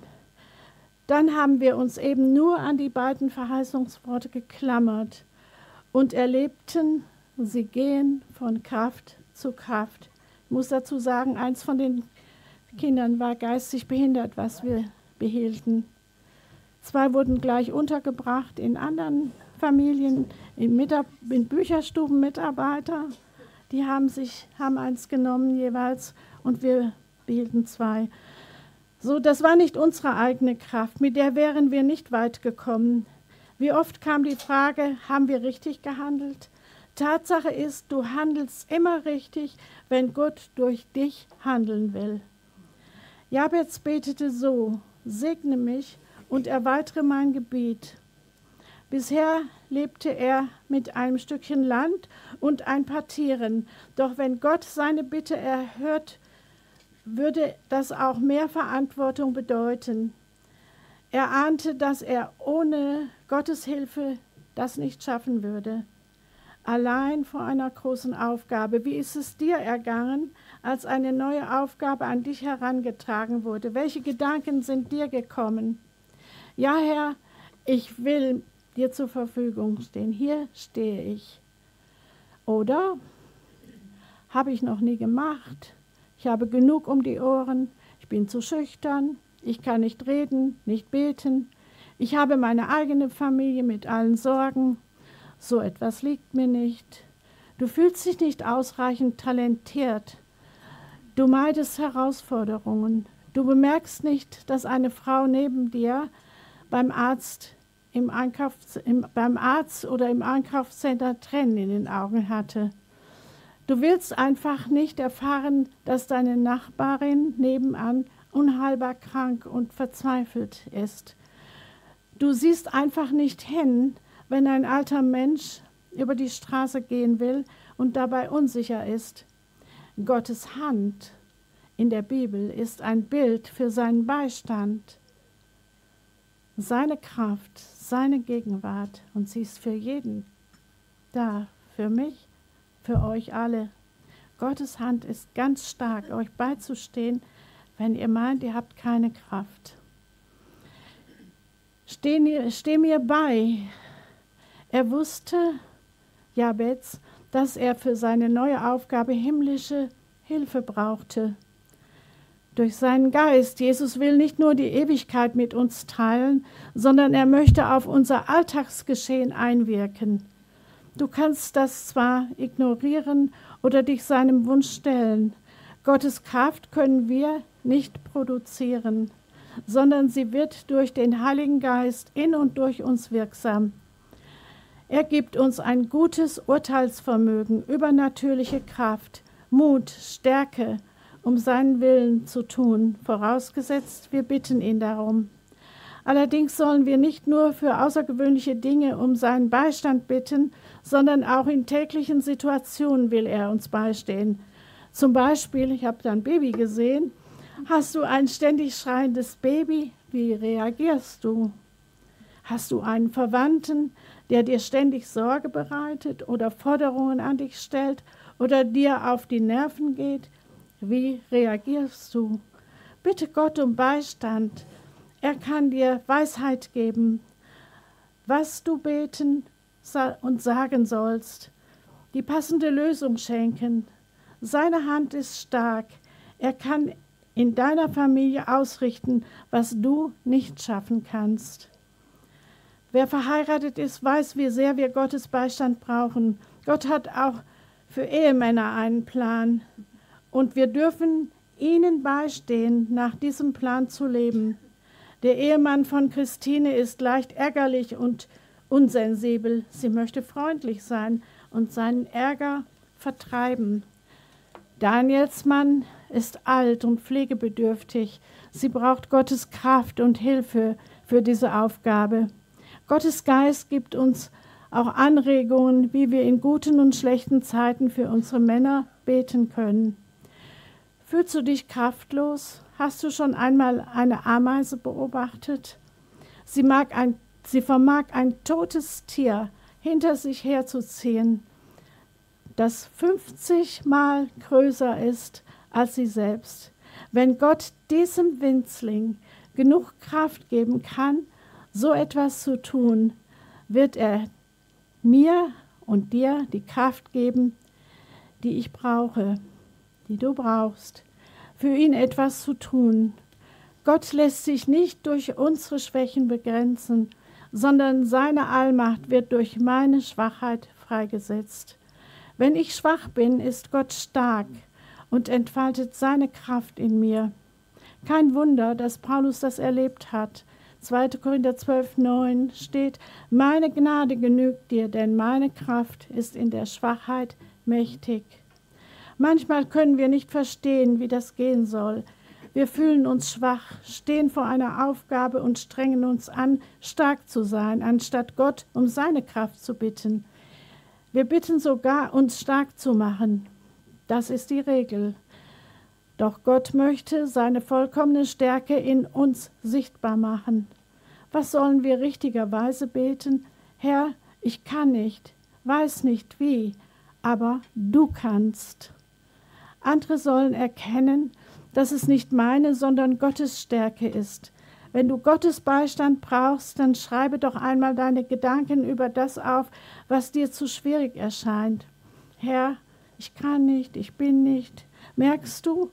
Dann haben wir uns eben nur an die beiden Verheißungsworte geklammert und erlebten, sie gehen von Kraft zu Kraft. Ich muss dazu sagen, eins von den Kindern war geistig behindert, was wir behielten. Zwei wurden gleich untergebracht in anderen Familien, in, Mitab- in Bücherstuben Mitarbeiter. Die haben sich haben eins genommen jeweils und wir behielten zwei. So, das war nicht unsere eigene Kraft, mit der wären wir nicht weit gekommen. Wie oft kam die Frage, haben wir richtig gehandelt? Tatsache ist, du handelst immer richtig, wenn Gott durch dich handeln will. Jabez betete so, segne mich und erweitere mein Gebiet. Bisher lebte er mit einem Stückchen Land und ein paar Tieren. Doch wenn Gott seine Bitte erhört, würde das auch mehr Verantwortung bedeuten. Er ahnte, dass er ohne Gottes Hilfe das nicht schaffen würde. Allein vor einer großen Aufgabe. Wie ist es dir ergangen, als eine neue Aufgabe an dich herangetragen wurde? Welche Gedanken sind dir gekommen? Ja, Herr, ich will dir zur Verfügung stehen. Hier stehe ich. Oder habe ich noch nie gemacht? Ich habe genug um die Ohren. Ich bin zu schüchtern. Ich kann nicht reden, nicht beten. Ich habe meine eigene Familie mit allen Sorgen. So etwas liegt mir nicht. Du fühlst dich nicht ausreichend talentiert. Du meidest Herausforderungen. Du bemerkst nicht, dass eine Frau neben dir beim Arzt, im Einkaufs-, im, beim Arzt oder im Einkaufscenter Tränen in den Augen hatte. Du willst einfach nicht erfahren, dass deine Nachbarin nebenan unheilbar krank und verzweifelt ist. Du siehst einfach nicht hin, wenn ein alter Mensch über die Straße gehen will und dabei unsicher ist. Gottes Hand in der Bibel ist ein Bild für seinen Beistand, seine Kraft, seine Gegenwart, und sie ist für jeden da, für mich, für euch alle. Gottes Hand ist ganz stark, euch beizustehen, wenn ihr meint, ihr habt keine Kraft. Steh, steh mir bei. Er wusste, Jabez, dass er für seine neue Aufgabe himmlische Hilfe brauchte. Durch seinen Geist. Jesus will nicht nur die Ewigkeit mit uns teilen, sondern er möchte auf unser Alltagsgeschehen einwirken. Du kannst das zwar ignorieren oder dich seinem Wunsch stellen. Gottes Kraft können wir nicht produzieren, sondern sie wird durch den Heiligen Geist in und durch uns wirksam. Er gibt uns ein gutes Urteilsvermögen, übernatürliche Kraft, Mut, Stärke, um seinen Willen zu tun, vorausgesetzt, wir bitten ihn darum. Allerdings sollen wir nicht nur für außergewöhnliche Dinge um seinen Beistand bitten, sondern auch in täglichen Situationen will er uns beistehen. Zum Beispiel, ich habe da ein Baby gesehen, hast du ein ständig schreiendes Baby, Wie reagierst du? Hast du einen Verwandten, der dir ständig Sorge bereitet oder Forderungen an dich stellt oder dir auf die Nerven geht? Wie reagierst du? Bitte Gott um Beistand. Er kann dir Weisheit geben, was du beten und sagen sollst, die passende Lösung schenken. Seine Hand ist stark. Er kann in deiner Familie ausrichten, was du nicht schaffen kannst. Wer verheiratet ist, weiß, wie sehr wir Gottes Beistand brauchen. Gott hat auch für Ehemänner einen Plan. Und wir dürfen ihnen beistehen, nach diesem Plan zu leben. Der Ehemann von Christine ist leicht ärgerlich und unsensibel. Sie möchte freundlich sein und seinen Ärger vertreiben. Daniels Mann ist alt und pflegebedürftig. Sie braucht Gottes Kraft und Hilfe für diese Aufgabe. Gottes Geist gibt uns auch Anregungen, wie wir in guten und schlechten Zeiten für unsere Männer beten können. Fühlst du dich kraftlos? Hast du schon einmal eine Ameise beobachtet? Sie, mag ein, sie vermag ein totes Tier hinter sich herzuziehen, das fünfzig Mal größer ist als sie selbst. Wenn Gott diesem Winzling genug Kraft geben kann, so etwas zu tun, wird er mir und dir die Kraft geben, die ich brauche, die du brauchst, für ihn etwas zu tun. Gott lässt sich nicht durch unsere Schwächen begrenzen, sondern seine Allmacht wird durch meine Schwachheit freigesetzt. Wenn ich schwach bin, ist Gott stark und entfaltet seine Kraft in mir. Kein Wunder, dass Paulus das erlebt hat. zweiter Korinther zwölf, neun steht, meine Gnade genügt dir, denn meine Kraft ist in der Schwachheit mächtig. Manchmal können wir nicht verstehen, wie das gehen soll. Wir fühlen uns schwach, stehen vor einer Aufgabe und strengen uns an, stark zu sein, anstatt Gott um seine Kraft zu bitten. Wir bitten sogar, uns stark zu machen. Das ist die Regel. Doch Gott möchte seine vollkommene Stärke in uns sichtbar machen. Was sollen wir richtigerweise beten? Herr, ich kann nicht, weiß nicht wie, aber du kannst. Andere sollen erkennen, dass es nicht meine, sondern Gottes Stärke ist. Wenn du Gottes Beistand brauchst, dann schreibe doch einmal deine Gedanken über das auf, was dir zu schwierig erscheint. Herr, ich kann nicht, ich bin nicht. Merkst du,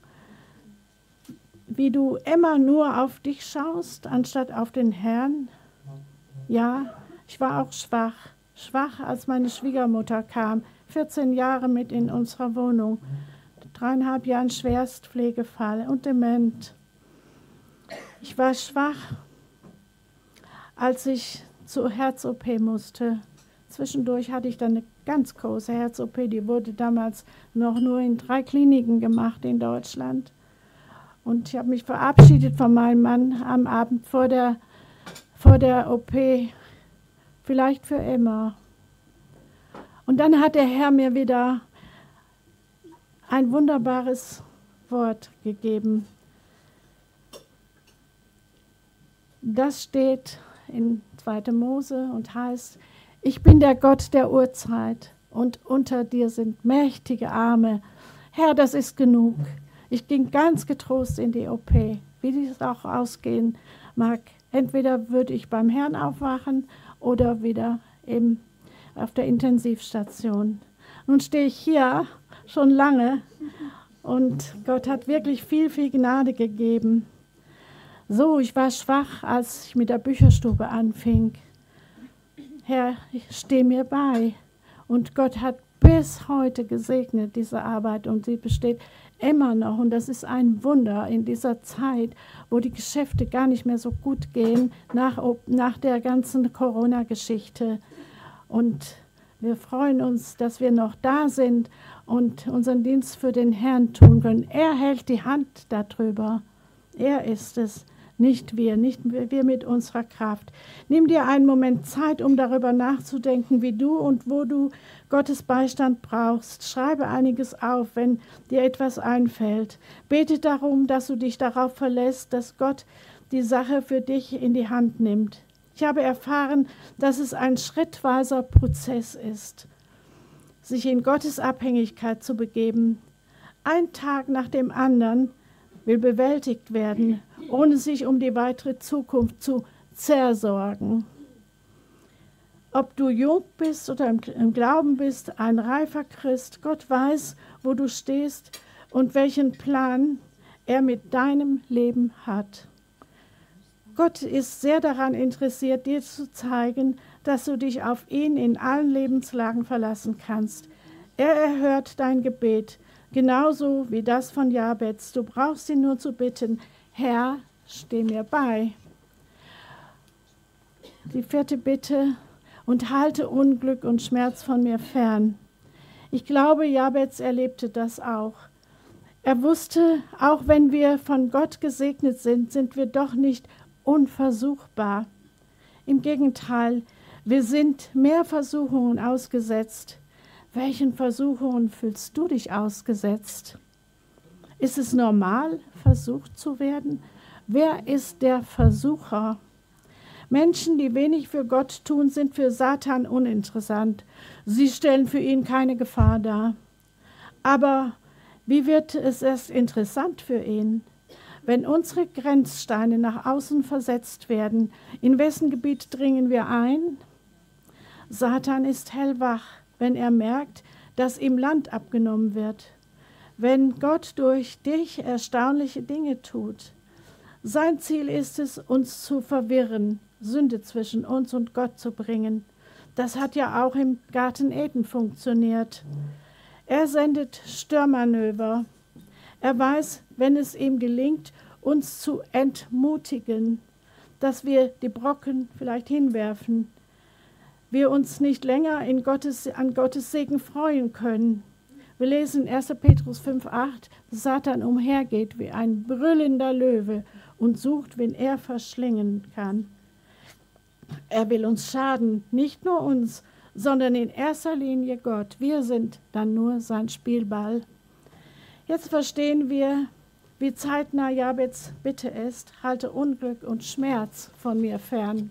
wie du immer nur auf dich schaust, anstatt auf den Herrn? Ja, ich war auch schwach. Schwach, als meine Schwiegermutter kam, vierzehn Jahre mit in unserer Wohnung. Dreieinhalb Jahren Schwerstpflegefall und dement. Ich war schwach, als ich zur Herz-O P musste. Zwischendurch hatte ich dann eine ganz große Herz-O P, die wurde damals noch nur in drei Kliniken gemacht in Deutschland. Und ich habe mich verabschiedet von meinem Mann am Abend vor der, vor der O P, vielleicht für immer. Und dann hat der Herr mir wieder ein wunderbares Wort gegeben. Das steht in zweiter Mose und heißt, ich bin der Gott der Urzeit und unter dir sind mächtige Arme. Herr, das ist genug. Ich ging ganz getrost in die O P, wie dies auch ausgehen mag. Entweder würde ich beim Herrn aufwachen oder wieder eben auf der Intensivstation. Nun stehe ich hier schon lange und Gott hat wirklich viel, viel Gnade gegeben. So, ich war schwach, als ich mit der Bücherstube anfing. Herr, ich stehe mir bei. Und Gott hat bis heute gesegnet, diese Arbeit. Und sie besteht immer noch. Und das ist ein Wunder in dieser Zeit, wo die Geschäfte gar nicht mehr so gut gehen, nach, nach der ganzen Corona-Geschichte. Und wir freuen uns, dass wir noch da sind und unseren Dienst für den Herrn tun können. Er hält die Hand darüber. Er ist es. Nicht wir, nicht wir mit unserer Kraft. Nimm dir einen Moment Zeit, um darüber nachzudenken, wie du und wo du Gottes Beistand brauchst. Schreibe einiges auf, wenn dir etwas einfällt. Bete darum, dass du dich darauf verlässt, dass Gott die Sache für dich in die Hand nimmt. Ich habe erfahren, dass es ein schrittweiser Prozess ist, sich in Gottes Abhängigkeit zu begeben. Ein Tag nach dem anderen will bewältigt werden, ohne sich um die weitere Zukunft zu zersorgen. Ob du jung bist oder im, im Glauben bist, ein reifer Christ, Gott weiß, wo du stehst und welchen Plan er mit deinem Leben hat. Gott ist sehr daran interessiert, dir zu zeigen, dass du dich auf ihn in allen Lebenslagen verlassen kannst. Er erhört dein Gebet, genauso wie das von Jabez. Du brauchst ihn nur zu bitten, Herr, steh mir bei. Die vierte Bitte, und halte Unglück und Schmerz von mir fern. Ich glaube, Jabez erlebte das auch. Er wusste, auch wenn wir von Gott gesegnet sind, sind wir doch nicht unversuchbar. Im Gegenteil, wir sind mehr Versuchungen ausgesetzt. Welchen Versuchungen fühlst du dich ausgesetzt? Ist es normal, versucht zu werden? Wer ist der Versucher? Menschen, die wenig für Gott tun, sind für Satan uninteressant. Sie stellen für ihn keine Gefahr dar. Aber wie wird es erst interessant für ihn? Wenn unsere Grenzsteine nach außen versetzt werden, in wessen Gebiet dringen wir ein? Satan ist hellwach, wenn er merkt, dass ihm Land abgenommen wird. Wenn Gott durch dich erstaunliche Dinge tut. Sein Ziel ist es, uns zu verwirren, Sünde zwischen uns und Gott zu bringen. Das hat ja auch im Garten Eden funktioniert. Er sendet Störmanöver. Er weiß, wenn es ihm gelingt, uns zu entmutigen, dass wir die Brocken vielleicht hinwerfen, wir uns nicht länger in Gottes, an Gottes Segen freuen können. Wir lesen in erster Petrus fünf acht, dass Satan umhergeht wie ein brüllender Löwe und sucht, wen er verschlingen kann. Er will uns schaden, nicht nur uns, sondern in erster Linie Gott. Wir sind dann nur sein Spielball. Jetzt verstehen wir, wie zeitnah Jabez Bitte ist, halte Unglück und Schmerz von mir fern.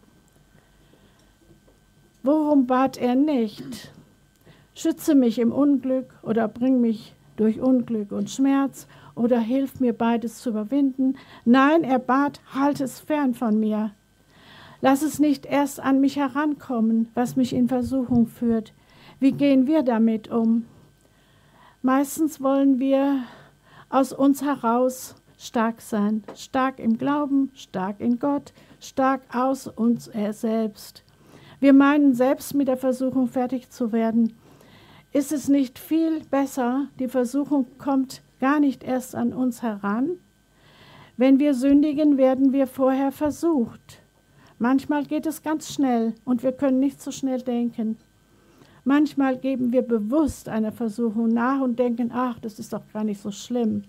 Worum bat er nicht? Schütze mich im Unglück oder bring mich durch Unglück und Schmerz oder hilf mir beides zu überwinden. Nein, er bat, halt es fern von mir. Lass es nicht erst an mich herankommen, was mich in Versuchung führt. Wie gehen wir damit um? Meistens wollen wir aus uns heraus stark sein. Stark im Glauben, stark in Gott, stark aus uns selbst. Wir meinen, selbst mit der Versuchung fertig zu werden. Ist es nicht viel besser, die Versuchung kommt gar nicht erst an uns heran? Wenn wir sündigen, werden wir vorher versucht. Manchmal geht es ganz schnell und wir können nicht so schnell denken. Manchmal geben wir bewusst einer Versuchung nach und denken, ach, das ist doch gar nicht so schlimm.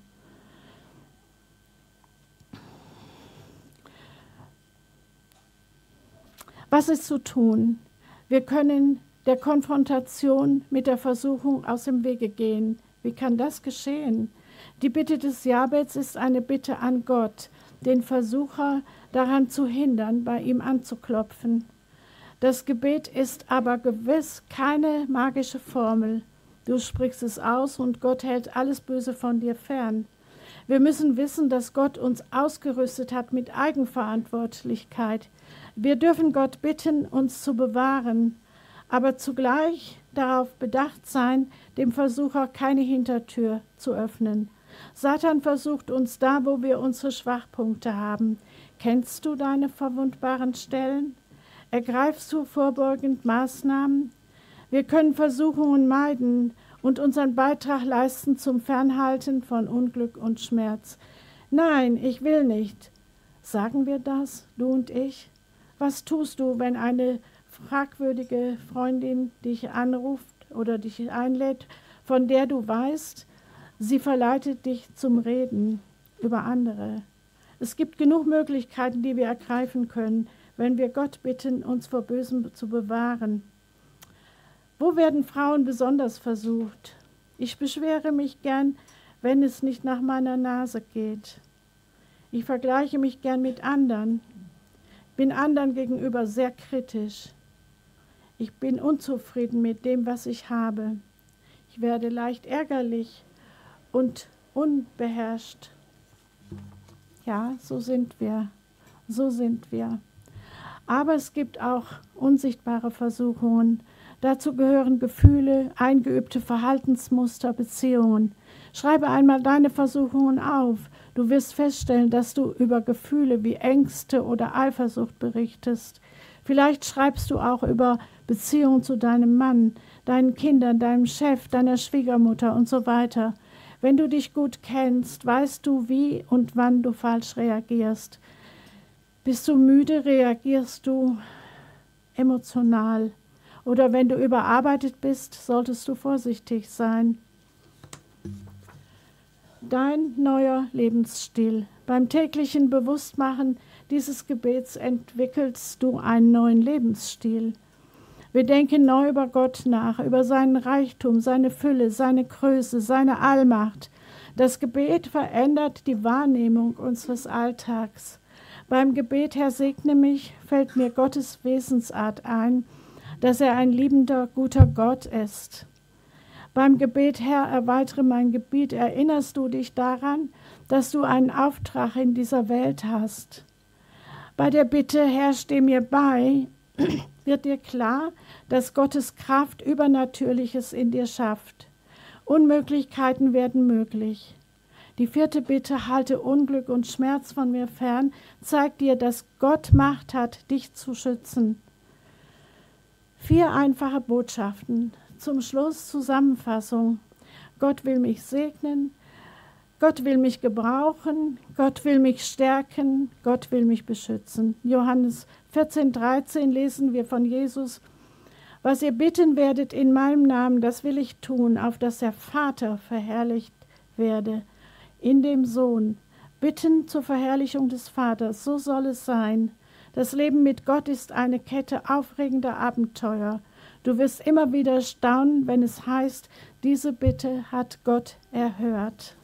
Was ist zu tun? Wir können der Konfrontation mit der Versuchung aus dem Wege gehen. Wie kann das geschehen? Die Bitte des Jabez ist eine Bitte an Gott, den Versucher daran zu hindern, bei ihm anzuklopfen. Das Gebet ist aber gewiss keine magische Formel. Du sprichst es aus und Gott hält alles Böse von dir fern. Wir müssen wissen, dass Gott uns ausgerüstet hat mit Eigenverantwortlichkeit. Wir dürfen Gott bitten, uns zu bewahren, aber zugleich darauf bedacht sein, dem Versucher keine Hintertür zu öffnen. Satan versucht uns da, wo wir unsere Schwachpunkte haben. Kennst du deine verwundbaren Stellen? Ergreifst du vorbeugend Maßnahmen? Wir können Versuchungen meiden und unseren Beitrag leisten zum Fernhalten von Unglück und Schmerz. Nein, ich will nicht. Sagen wir das, du und ich? Was tust du, wenn eine fragwürdige Freundin dich anruft oder dich einlädt, von der du weißt, sie verleitet dich zum Reden über andere? Es gibt genug Möglichkeiten, die wir ergreifen können, wenn wir Gott bitten, uns vor Bösem zu bewahren. Wo werden Frauen besonders versucht? Ich beschwere mich gern, wenn es nicht nach meiner Nase geht. Ich vergleiche mich gern mit anderen, bin anderen gegenüber sehr kritisch. Ich bin unzufrieden mit dem, was ich habe. Ich werde leicht ärgerlich und unbeherrscht. Ja, so sind wir, so sind wir. Aber es gibt auch unsichtbare Versuchungen. Dazu gehören Gefühle, eingeübte Verhaltensmuster, Beziehungen. Schreibe einmal deine Versuchungen auf. Du wirst feststellen, dass du über Gefühle wie Ängste oder Eifersucht berichtest. Vielleicht schreibst du auch über Beziehungen zu deinem Mann, deinen Kindern, deinem Chef, deiner Schwiegermutter und so weiter. Wenn du dich gut kennst, weißt du, wie und wann du falsch reagierst. Bist du müde, reagierst du emotional. Oder wenn du überarbeitet bist, solltest du vorsichtig sein. Dein neuer Lebensstil. Beim täglichen Bewusstmachen dieses Gebets entwickelst du einen neuen Lebensstil. Wir denken neu über Gott nach, über seinen Reichtum, seine Fülle, seine Größe, seine Allmacht. Das Gebet verändert die Wahrnehmung unseres Alltags. Beim Gebet, Herr, segne mich, fällt mir Gottes Wesensart ein, dass er ein liebender, guter Gott ist. Beim Gebet, Herr, erweitere mein Gebiet, erinnerst du dich daran, dass du einen Auftrag in dieser Welt hast. Bei der Bitte, Herr, steh mir bei, wird dir klar, dass Gottes Kraft Übernatürliches in dir schafft. Unmöglichkeiten werden möglich. Die vierte Bitte, halte Unglück und Schmerz von mir fern, zeigt dir, dass Gott Macht hat, dich zu schützen. Vier einfache Botschaften. Zum Schluss Zusammenfassung. Gott will mich segnen, Gott will mich gebrauchen, Gott will mich stärken, Gott will mich beschützen. Johannes vierzehn, dreizehn lesen wir von Jesus: Was ihr bitten werdet in meinem Namen, das will ich tun, auf dass der Vater verherrlicht werde in dem Sohn. Bitten zur Verherrlichung des Vaters, so soll es sein. Das Leben mit Gott ist eine Kette aufregender Abenteuer. Du wirst immer wieder staunen, wenn es heißt, diese Bitte hat Gott erhört.